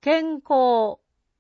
健康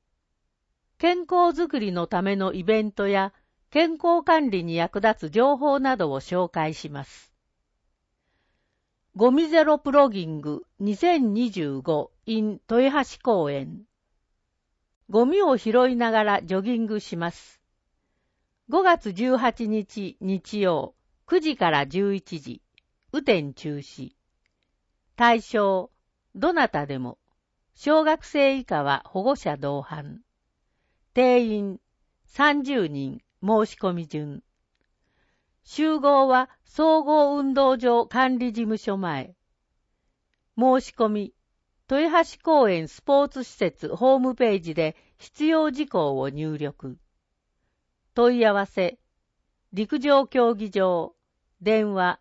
づくりのためのイベントや健康管理に役立つ情報などを紹介します。ゴミゼロプロギング2025 in 豊橋公園。ゴミを拾いながらジョギングします。5月18日日曜9時から11時、雨天中止。対象、どなたでも。小学生以下は保護者同伴。定員30人申し込み順。集合は総合運動場管理事務所前。申し込み、豊橋公園スポーツ施設ホームページで必要事項を入力。問い合わせ、陸上競技場、電話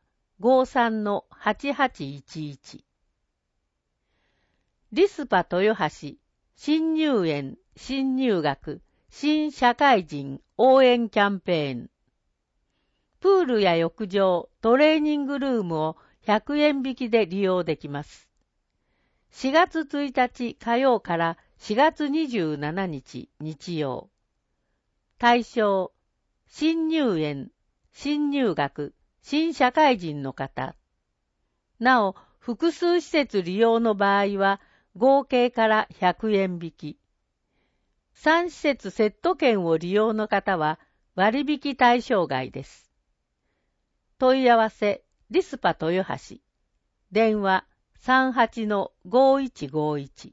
53-8811。リスパ豊橋、新入園、新入学、新社会人応援キャンペーン。プールや浴場、トレーニングルームを100円引きで利用できます。4月1日火曜から4月27日日曜。対象、新入園、新入学、新社会人の方。なお、複数施設利用の場合は、合計から100円引き。3施設セット券を利用の方は割引対象外です。問い合わせ、リスパ豊橋。電話 38-5151。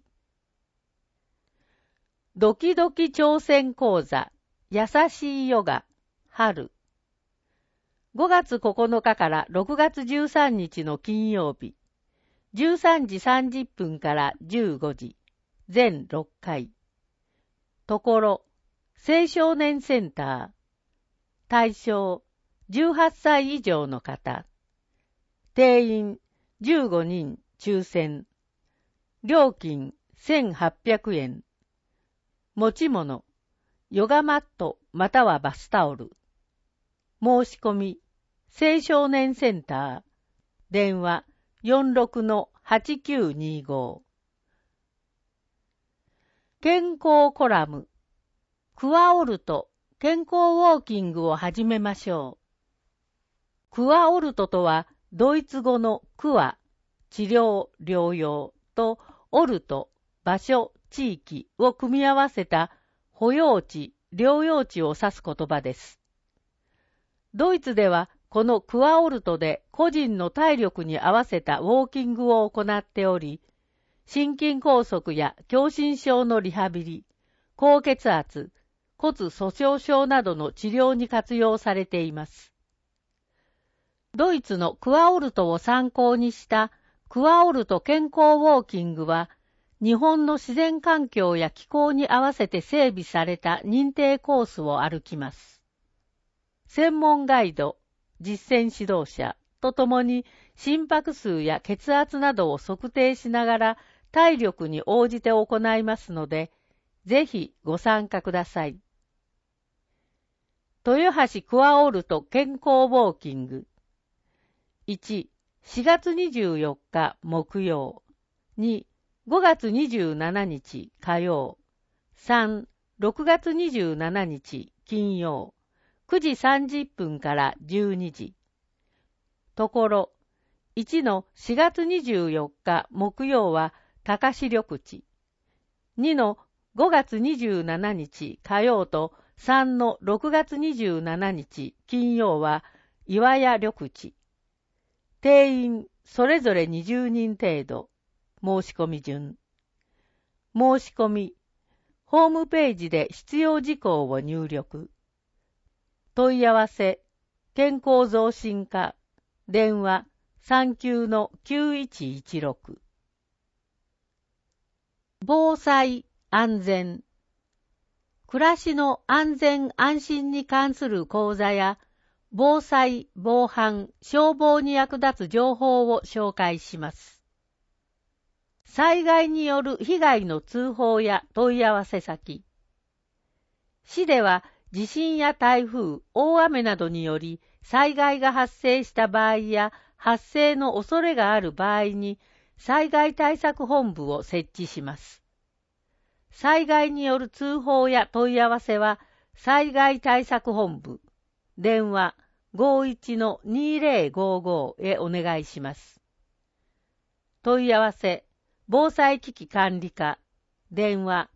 ドキドキ挑戦講座、優しいヨガ、春。5月9日から6月13日の金曜日。13時30分から15時、全6回。ところ、青少年センター。対象、18歳以上の方。定員、15人抽選。料金、1800円。持ち物、ヨガマットまたはバスタオル。申し込み、青少年センター。電話、46-8925。健康コラム。クアオルト健康ウォーキングを始めましょう。クアオルトとはドイツ語のクア、治療、療養とオルト、場所、地域を組み合わせた保養地、療養地を指す言葉です。ドイツではこのクアオルトで個人の体力に合わせたウォーキングを行っており、心筋梗塞や狭心症のリハビリ、高血圧、骨粗鬆症などの治療に活用されています。ドイツのクアオルトを参考にしたクアオルト健康ウォーキングは、日本の自然環境や気候に合わせて整備された認定コースを歩きます。専門ガイド、実践指導者とともに心拍数や血圧などを測定しながら体力に応じて行いますので、ぜひご参加ください。豊橋クアオルト健康ウォーキング。1、4月24日木曜。2、5月27日火曜。3、6月27日金曜。9時30分から12時。ところ、1の4月24日木曜は高志緑地。2の5月27日火曜と3の6月27日金曜は岩屋緑地。定員それぞれ20人程度。申し込み順。申し込み。ホームページで必要事項を入力。問い合わせ、健康増進課、電話 39-9116。防災、安全。暮らしの安全安心に関する講座や、防災、防犯、消防に役立つ情報を紹介します。災害による被害の通報や問い合わせ先。市では、地震や台風、大雨などにより災害が発生した場合や発生の恐れがある場合に災害対策本部を設置します。 災害による通報や問い合わせは、災害対策本部、電話 51-2055 へお願いします。問い合わせ、防災危機管理課、電話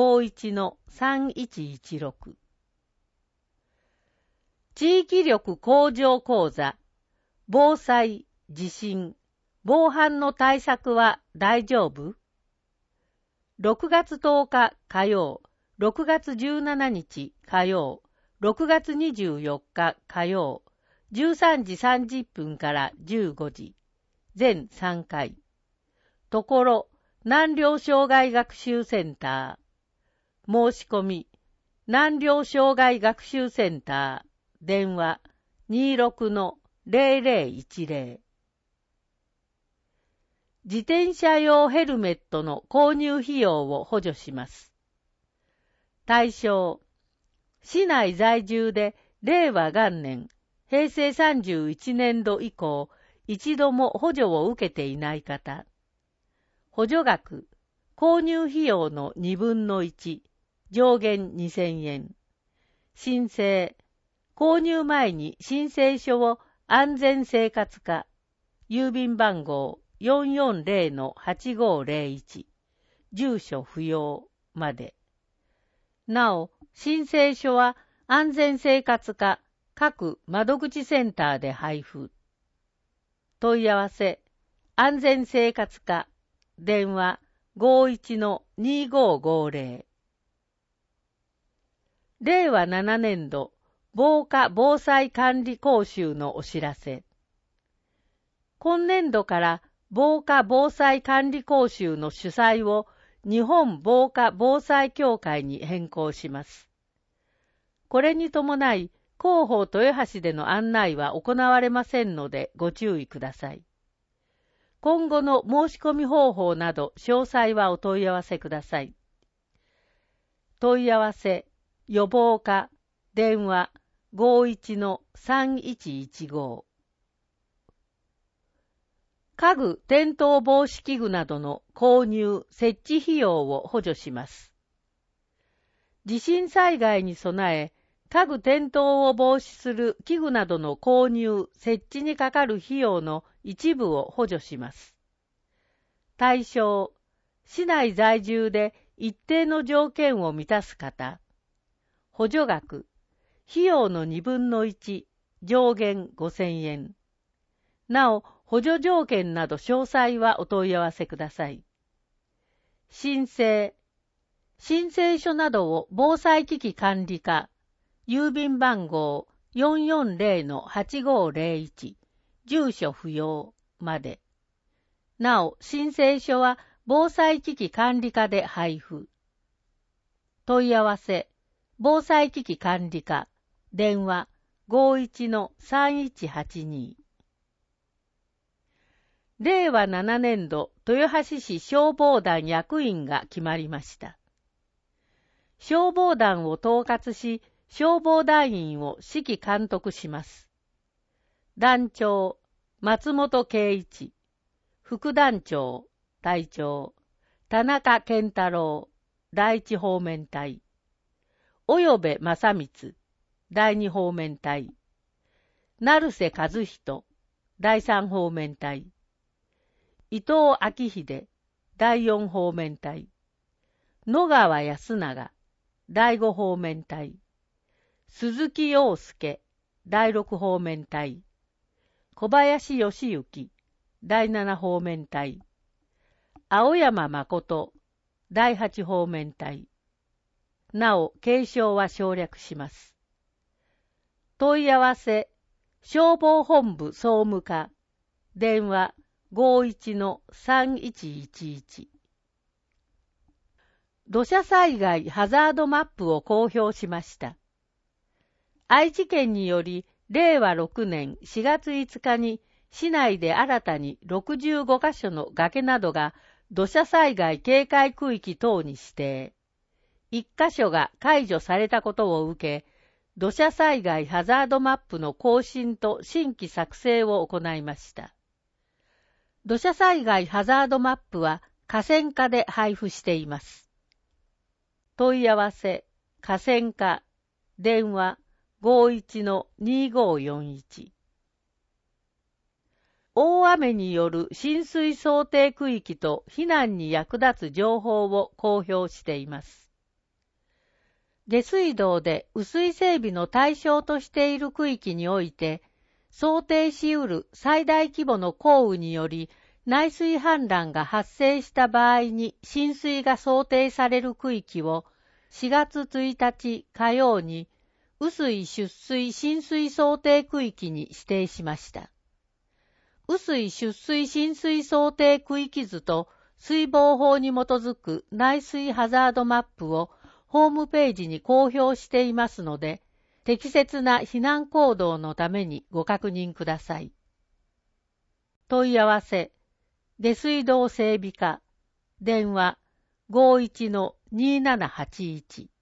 51-3116。地域力向上講座、防災、地震、防犯の対策は大丈夫？6月10日火曜、6月17日火曜、6月24日火曜、13時30分から15時、全3回。ところ、難病障害学習センター。申し込み、難病障害学習センター、電話 26-0010。自転車用ヘルメットの購入費用を補助します。対象、市内在住で令和元年、平成31年度以降、一度も補助を受けていない方。補助額、購入費用の2分の1、上限2000円。申請、購入前に申請書を安全生活課、郵便番号440-8501、住所不要まで。なお、申請書は安全生活課各窓口センターで配布。問い合わせ、安全生活課、電話 51-2550。令和7年度防火防災管理講習のお知らせ。今年度から防火防災管理講習の主催を日本防火防災協会に変更します。これに伴い、広報豊橋での案内は行われませんのでご注意ください。今後の申し込み方法など詳細はお問い合わせください。問い合わせ、予防課、電話 51-3115。家具転倒防止器具などの購入・設置費用を補助します。地震災害に備え、家具転倒を防止する器具などの購入・設置にかかる費用の一部を補助します。対象、市内在住で一定の条件を満たす方。補助額、費用の2分の1、上限5000円。なお、補助条件など詳細はお問い合わせください。申請書などを防災危機管理課、郵便番号 440-8501、住所不要まで。なお、申請書は防災危機管理課で配布。問い合わせ、防災危機管理課、電話 51-3182。令和7年度豊橋市消防団役員が決まりました。消防団を統括し、消防団員を指揮監督します。団長、松本圭一。副団長、隊長、田中健太郎、第一方面隊。及部正光、第二方面隊。成瀬和人、第三方面隊。伊藤昭秀、第四方面隊。野川康永、第五方面隊。鈴木陽介、第六方面隊。小林義行、第七方面隊。青山誠、第八方面隊。なお、継承は省略します。問い合わせ、消防本部総務課、電話 51-3111。土砂災害ハザードマップを公表しました。愛知県により、令和6年4月5日に市内で新たに65カ所の崖などが土砂災害警戒区域等に指定。1カ所が解除されたことを受け、土砂災害ハザードマップの更新と新規作成を行いました。土砂災害ハザードマップは河川課で配布しています。 問い合わせ、河川課、電話 51-2541。大雨による浸水想定区域と避難に役立つ情報を公表しています。下水道で雨水整備の対象としている区域において、想定し得る最大規模の降雨により内水氾濫が発生した場合に浸水が想定される区域を4月1日火曜に雨水出水浸水想定区域に指定しました。雨水出水浸水想定区域図と水防法に基づく内水ハザードマップをホームページに公表していますので、適切な避難行動のためにご確認ください。問い合わせ、下水道整備課、電話 51-2781